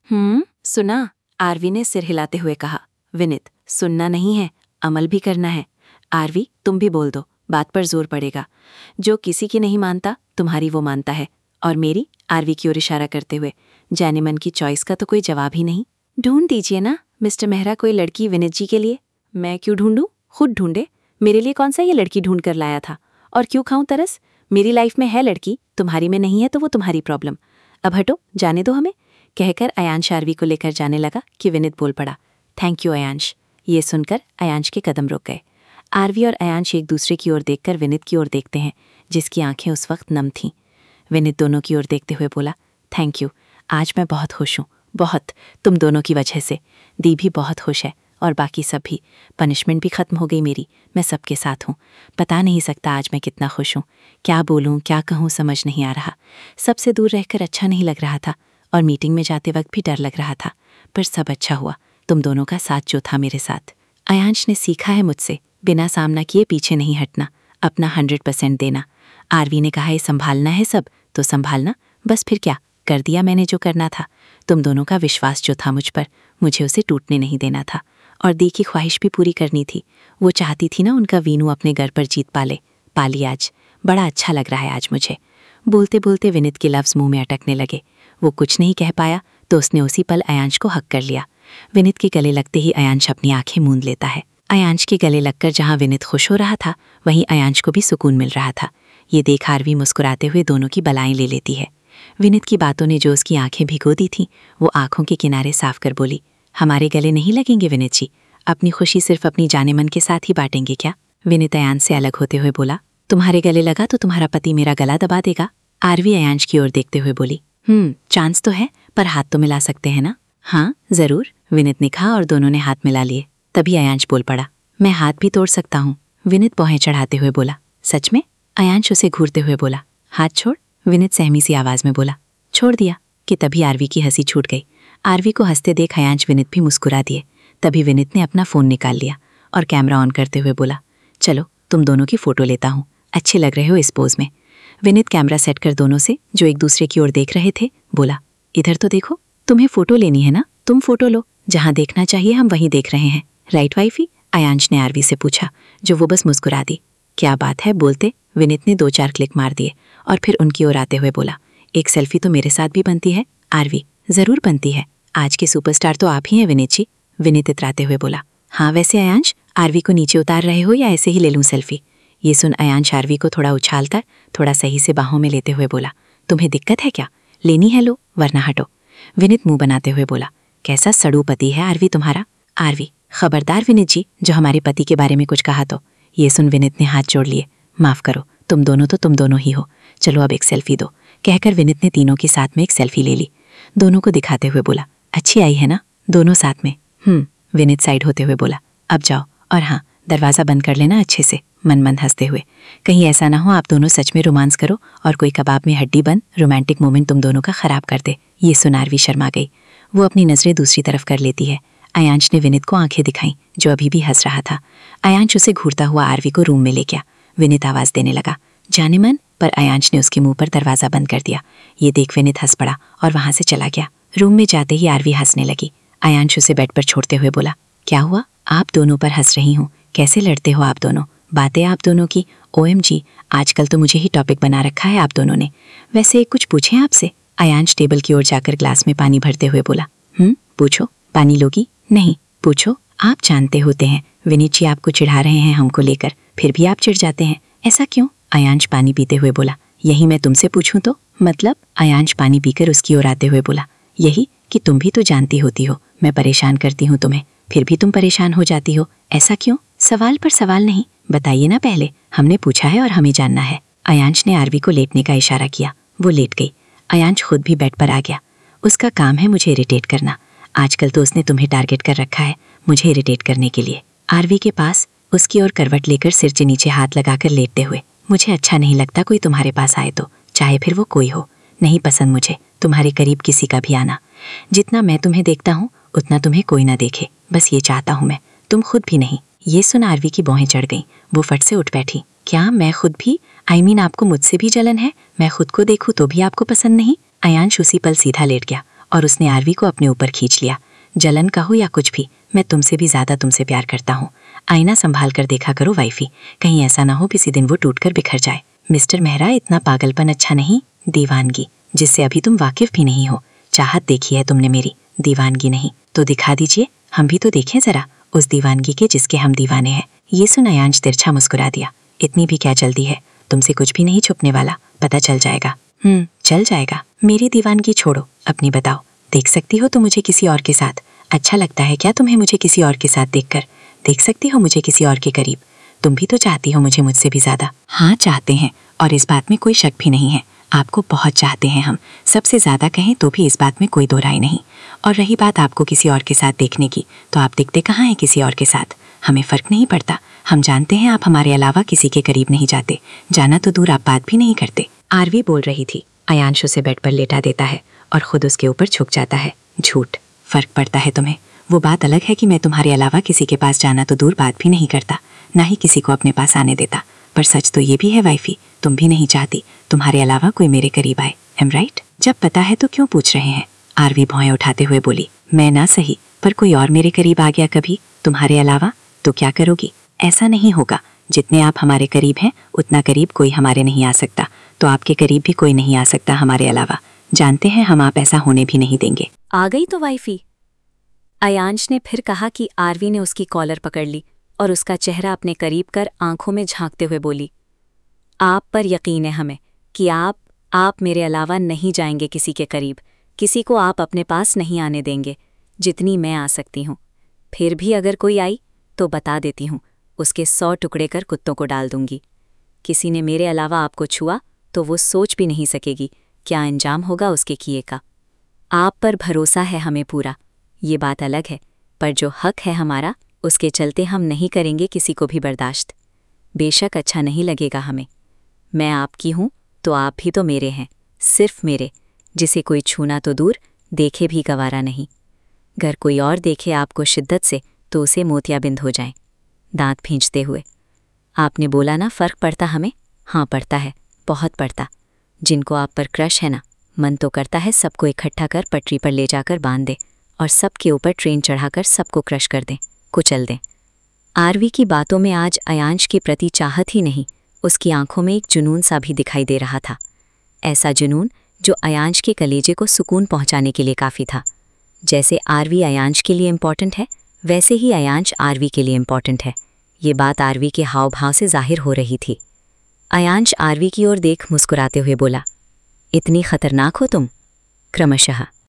सुना, आरवी ने सिर हिलाते हुए कहा। विनित, सुनना नहीं है, अमल भी करना है। आरवी, तुम भी बोल दो, बात पर जोर पड़ेगा। जो किसी की नहीं मानता, तुम्हारी वो मानता है। और मेरी? आरवी की ओर इशारा करते हुए। जाने मन की चॉइस का तो कोई जवाब ही नहीं। ढूंढ दीजिए ना मिस्टर मेहरा कोई लड़की विनित जी के लिए। मैं क्यों ढूंढूं? खुद ढूंढे। मेरे लिए कौन सा ये लड़की ढूंढ कर लाया था? और क्यों खाऊं तरस? मेरी लाइफ में है लड़की, तुम्हारी में नहीं है तो वो तुम्हारी प्रॉब्लम। अब हटो, जाने दो हमें, कहकर अयांश आरवी को लेकर जाने लगा कि विनित बोल पड़ा, थैंक यू अयांश। ये सुनकर अयांश के कदम रुक गए। आरवी और अयांश एक दूसरे की ओर देखकर विनित की ओर देखते हैं, जिसकी आंखें उस वक्त नम थीं। विनित दोनों की ओर देखते हुए बोला, थैंक यू, आज मैं बहुत खुश हूँ, बहुत, तुम दोनों की वजह से। दी भी बहुत खुश है और बाकी सब भी। पनिशमेंट भी खत्म हो गई मेरी, मैं सबके साथ हूँ। बता नहीं सकता आज मैं कितना खुश हूँ। क्या बोलूँ क्या कहूँ समझ नहीं आ रहा। सबसे दूर रहकर अच्छा नहीं लग रहा था और मीटिंग में जाते वक्त भी डर लग रहा था, पर सब अच्छा हुआ, तुम दोनों का साथ जो था मेरे साथ। अयांश ने सीखा है मुझसे, बिना सामना किए पीछे नहीं हटना, अपना 100% देना। आरवी ने कहा, ये संभालना है सब तो संभालना, बस फिर क्या, कर दिया मैंने जो करना था। तुम दोनों का विश्वास जो था मुझ पर, मुझे उसे टूटने नहीं देना था। और दी की ख्वाहिश भी पूरी करनी थी। वो चाहती थी ना उनका वीनू अपने घर पर जीत पाली आज। बड़ा अच्छा लग रहा है आज मुझे। बोलते बोलते विनित के लफ्ज़ मुंह में अटकने लगे। वो कुछ नहीं कह पाया तो उसने उसी पल अयांश को हक कर लिया। विनित के गले लगते ही अयांश अपनी आंखें मूंद लेता है। अयांश के गले लगकर जहां विनित खुश हो रहा था, वहीं अयांश को भी सुकून मिल रहा था। ये देख आरवी मुस्कुराते हुए दोनों की बलाएं ले लेती है। विनित की बातों ने जो उसकी आंखें भिगो दी थीं, वो आंखों के किनारे साफ कर बोली, हमारे गले नहीं लगेंगे विनित जी, अपनी खुशी सिर्फ अपनी जाने मन के साथ ही बांटेंगे क्या? विनित अयांश से अलग होते हुए बोला, तुम्हारे गले लगा तो तुम्हारा पति मेरा गला दबा देगा। आरवी अयांश की ओर देखते हुए बोली, चांस तो है, पर हाथ तो मिला सकते हैं ना? हाँ जरूर, विनित ने कहा और दोनों ने हाथ मिला लिए। तभी अयांश बोल पड़ा, मैं हाथ भी तोड़ सकता हूँ। विनित भौहें चढ़ाते हुए बोला, सच में? अयांश उसे घूरते हुए बोला, हाथ छोड़। विनित सहमी सी आवाज में बोला, छोड़ दिया। कि तभी आरवी की हंसी छूट गई। आरवी को हंसते देख अयांश विनित भी मुस्कुरा दिए। तभी विनित ने अपना फ़ोन निकाल लिया और कैमरा ऑन करते हुए बोला, चलो तुम दोनों की फ़ोटो लेता हूँ, अच्छे लग रहे हो इस पोज में। विनित कैमरा सेट कर दोनों से, जो एक दूसरे की ओर देख रहे थे, बोला, इधर तो देखो, तुम्हें फ़ोटो लेनी है ना, तुम फ़ोटो लो, जहाँ देखना चाहिए हम वहीं देख रहे हैं, राइट वाइफी? अयांश ने आरवी से पूछा, जो वो बस मुस्कुरा दी। क्या बात है, बोलते विनित ने 2-4 क्लिक मार दिए और फिर उनकी ओर आते हुए बोला, एक सेल्फी तो मेरे साथ भी बनती है। आरवी, ज़रूर बनती है, आज के सुपरस्टार तो आप ही हैं विनित जी। विनित इतराते हुए बोला, हाँ वैसे अयांश, आरवी को नीचे उतार रहे हो या ऐसे ही ले लूँ सेल्फी? ये सुन अयांश आरवी को थोड़ा उछालकर थोड़ा सही से बाहों में लेते हुए बोला, तुम्हें दिक्कत है क्या? लेनी है लो, वरना हटो। विनित मुंह बनाते हुए बोला, कैसा सड़ू पति है आरवी तुम्हारा। आरवी, खबरदार विनित जी, जो हमारे पति के बारे में कुछ कहा तो। ये सुन विनित ने हाथ जोड़ लिए, माफ़ करो, तुम दोनों तो तुम दोनों ही हो, चलो अब एक सेल्फी दो, कहकर विनित ने तीनों के साथ में एक सेल्फी ले ली। दोनों को दिखाते हुए बोला, अच्छी आई है ना दोनों साथ में? विनित साइड होते हुए बोला, अब जाओ, और हाँ दरवाज़ा बंद कर लेना अच्छे से, मन मन हंसते हुए। कहीं ऐसा ना हो आप दोनों सच में रोमांस करो और कोई कबाब में हड्डी बन रोमांटिक मोमेंट तुम दोनों का ख़राब कर दे। ये सुन आरवी शर्मा गई। वो अपनी नज़रें दूसरी तरफ कर लेती है। अयांश ने विनित को आंखें दिखाईं, जो अभी भी हंस रहा था। अयांश उसे घूरता हुआ आरवी को रूम में ले गया। विनित आवाज़ देने लगा, जाने मन, पर अयांश ने उसके मुंह पर दरवाज़ा बंद कर दिया। ये देख विनित हंस पड़ा और वहाँ से चला गया। रूम में जाते ही आरवी हंसने लगी। अयांश उसे बेड पर छोड़ते हुए बोला, क्या हुआ, आप दोनों पर हंस रही हूँ, कैसे लड़ते हो आप दोनों, बातें आप दोनों की, OMG, आजकल तो मुझे ही टॉपिक बना रखा है आप दोनों ने। वैसे कुछ पूछें आपसे? अयांश टेबल की ओर जाकर ग्लास में पानी भरते हुए बोला, पूछो, पानी लोगी? नहीं, पूछो, आप जानते होते हैं विनीत जी आपको चिढ़ा रहे हैं हमको लेकर, फिर भी आप चिढ़ जाते हैं, ऐसा क्यों? अयांश पानी पीते हुए बोला, यही मैं तुमसे पूछूं तो? मतलब? अयांश पानी पीकर उसकी ओर आते हुए बोला, यही कि तुम भी तो जानती होती हो मैं परेशान करती हूँ तुम्हें, फिर भी तुम परेशान हो जाती हो, ऐसा क्यों? सवाल पर सवाल नहीं, बताइए ना, पहले हमने पूछा है और हमें जानना है। अयांश ने आरवी को लेटने का इशारा किया। वो लेट गई। अयांश खुद भी बेड पर आ गया। उसका काम है मुझे इरिटेट करना। आजकल तो उसने तुम्हें टारगेट कर रखा है मुझे इरिटेट करने के लिए। आरवी के पास उसकी ओर करवट लेकर सिर के नीचे हाथ लगाकर लेटते हुए, मुझे अच्छा नहीं लगता कोई तुम्हारे पास आए तो, चाहे फिर वो कोई हो। नहीं पसंद मुझे तुम्हारे करीब किसी का भी आना। जितना मैं तुम्हें देखता हूँ उतना तुम्हें कोई ना देखे, बस ये चाहता हूँ मैं, तुम खुद भी नहीं। ये सुन आरवी की भौहें चढ़ गईं। वो फट से उठ बैठी। क्या मैं खुद भी? I mean, आपको मुझसे भी जलन है? मैं खुद को देखूं तो भी आपको पसंद नहीं? अयांश उसी पल सीधा लेट गया और उसने आरवी को अपने ऊपर खींच लिया। जलन कहो या कुछ भी, मैं तुमसे भी ज्यादा तुमसे प्यार करता हूँ। आईना संभाल कर देखा करो वाइफी, कहीं ऐसा ना हो किसी दिन वो टूटकर बिखर जाए। मिस्टर मेहरा, इतना पागलपन अच्छा नहीं। दीवानगी, जिससे अभी तुम वाकिफ भी नहीं हो। चाहत देखी है तुमने मेरी, दीवानगी नहीं। तो दिखा दीजिए, हम भी तो देखें जरा उस दीवानगी के जिसके हम दीवाने हैं। ये सुन अयांश तिरछा मुस्कुरा दिया। इतनी भी क्या जल्दी है, तुमसे कुछ भी नहीं छुपने वाला, पता चल जाएगा। चल जाएगा। मेरी दीवानगी छोड़ो, अपनी बताओ। देख सकती हो तो मुझे किसी और के साथ? अच्छा लगता है क्या तुम्हें मुझे किसी और के साथ देखकर? देख सकती हो मुझे किसी और के करीब? तुम भी तो चाहती हो मुझे मुझसे भी ज्यादा। हाँ चाहते हैं, और इस बात में कोई शक भी नहीं है। आपको बहुत चाहते हैं हम, सबसे ज्यादा कहें तो भी इस बात में कोई दो राय नहीं। और रही बात आपको किसी और के साथ देखने की, तो आप दिखते कहाँ हैं किसी और के साथ? हमें फर्क नहीं पड़ता। हम जानते हैं आप हमारे अलावा किसी के करीब नहीं जाते। जाना तो दूर, आप बात भी नहीं करते। आरवी बोल रही थी। अयांश उसे बेड पर लेटा देता है और खुद उसके ऊपर झुक जाता है। झूठ, फर्क पड़ता है तुम्हें। वो बात अलग है कि मैं तुम्हारे अलावा किसी के पास जाना तो दूर बात भी नहीं करता, ना ही किसी को अपने पास आने देता। पर सच तो ये भी है वाइफी, तुम भी नहीं चाहती तुम्हारे अलावा कोई मेरे करीब आए। Am right? जब पता है तो क्यों पूछ रहे हैं? आरवी भौएं उठाते हुए बोली। मैं ना सही, पर कोई और मेरे करीब आ गया कभी तुम्हारे अलावा, तो क्या करोगी? ऐसा नहीं होगा। जितने आप हमारे करीब हैं उतना करीब कोई हमारे नहीं आ सकता, तो आपके करीब भी कोई नहीं आ सकता हमारे अलावा। जानते हैं हम, आप ऐसा होने भी नहीं देंगे। आ गई तो वाइफी? अयांश ने फिर कहा कि आरवी ने उसकी कॉलर पकड़ ली और उसका चेहरा अपने करीब कर आंखों में झांकते हुए बोली, आप पर यकीन है हमें कि आप मेरे अलावा नहीं जाएंगे किसी के करीब। किसी को आप अपने पास नहीं आने देंगे, जितनी मैं आ सकती हूँ। फिर भी अगर कोई आई तो बता देती हूँ, उसके 100 टुकड़े कर कुत्तों को डाल दूंगी। किसी ने मेरे अलावा आपको छुआ तो वो सोच भी नहीं सकेगी क्या अंजाम होगा उसके किए का। आप पर भरोसा है हमें पूरा, ये बात अलग है, पर जो हक है हमारा उसके चलते हम नहीं करेंगे किसी को भी बर्दाश्त। बेशक अच्छा नहीं लगेगा हमें। मैं आपकी हूँ तो आप भी तो मेरे हैं, सिर्फ मेरे, जिसे कोई छूना तो दूर, देखे भी गवारा नहीं। अगर कोई और देखे आपको शिद्दत से तो उसे मोतियाबिंद हो जाए। दांत भींचते हुए, आपने बोला ना फर्क पड़ता हमें? हाँ पड़ता है, बहुत पड़ता। जिनको आप पर क्रश है ना, मन तो करता है सबको इकट्ठा कर पटरी पर ले जाकर बांध दे और सबके ऊपर ट्रेन चढ़ाकर सबको क्रश कर दें, कुचल दें। आरवी की बातों में आज अयांश के प्रति चाहत ही नहीं, उसकी आंखों में एक जुनून सा भी दिखाई दे रहा था। ऐसा जुनून जो अयांश के कलेजे को सुकून पहुंचाने के लिए काफ़ी था। जैसे आरवी अयांश के लिए इम्पॉर्टेंट है, वैसे ही अयांश आरवी के लिए इम्पॉर्टेंट है। ये बात आरवी के हाव भाव से जाहिर हो रही थी। अयांश आरवी की ओर देख मुस्कुराते हुए बोला, इतनी खतरनाक हो तुम? क्रमशः